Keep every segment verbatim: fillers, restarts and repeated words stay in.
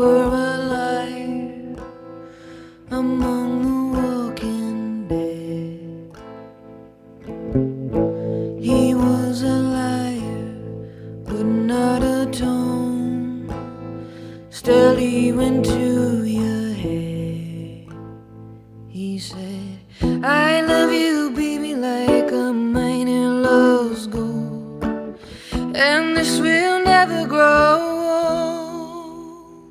were alive among the walking dead. He was a liar, would not atone. Still he went to your head. He said, I love you, baby, like a miner loves gold, and this will never grow old.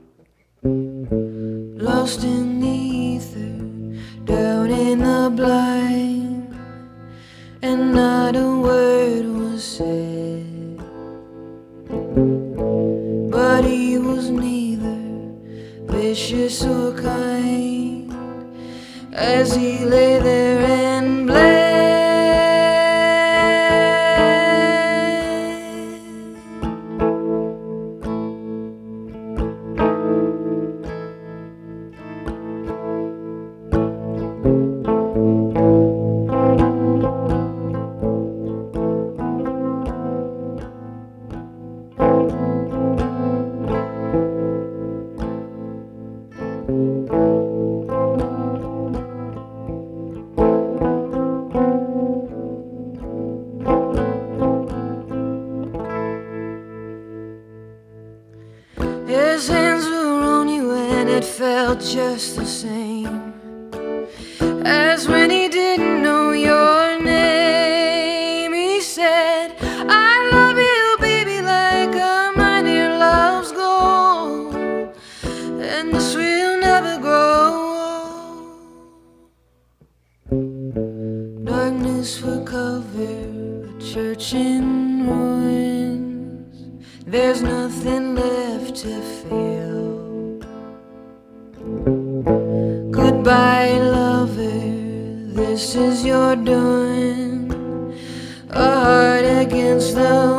Lost in the ether, down in the blind, and not a word was said. But he was neither vicious or kind as he lay there and bled. His hands were on you and it felt just the same as when he didn't know your name. He said, I love you, baby, like a miner loves gold, and this will never grow old. Darkness for cover, a church in ruins, there's nothing left to feel. Goodbye, lover, this is your doing, a heart against the